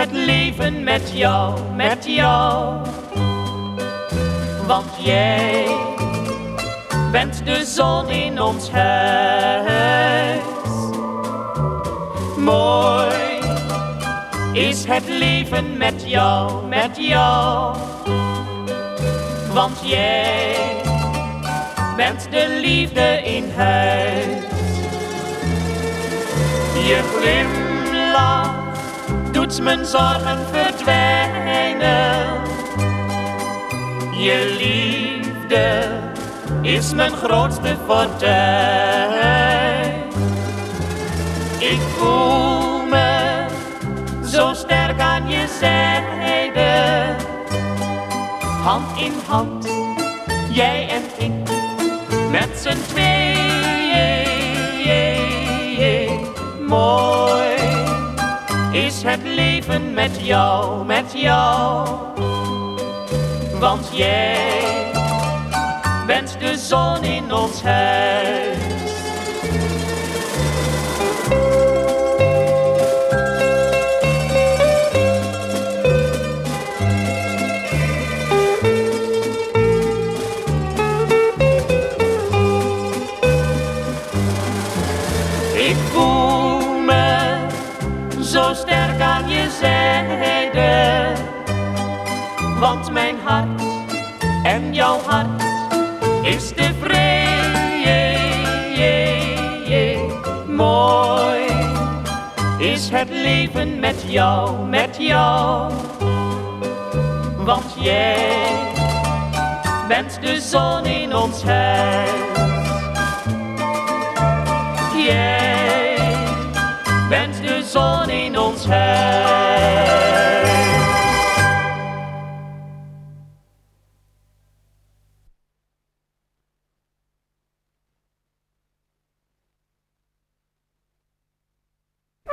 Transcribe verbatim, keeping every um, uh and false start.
het leven met jou, met jou. Want jij bent de zon in ons huis. Mooi is het leven met jou, met jou. Want jij bent de liefde in huis. Je glimlach doet mijn zorgen verdwijnen. Je liefde is mijn grootste fortuin. Ik voel me zo sterk aan je zijde. Hand in hand, jij en ik, met z'n tweeën. Mooi is het leven met jou, met jou. Want jij bent de zon in ons huis. Ik voel me zo sterk aan je zijde. Want mijn hart en jouw hart is tevreden. Mooi is het leven met jou, met jou. Want jij bent de zon in ons huis.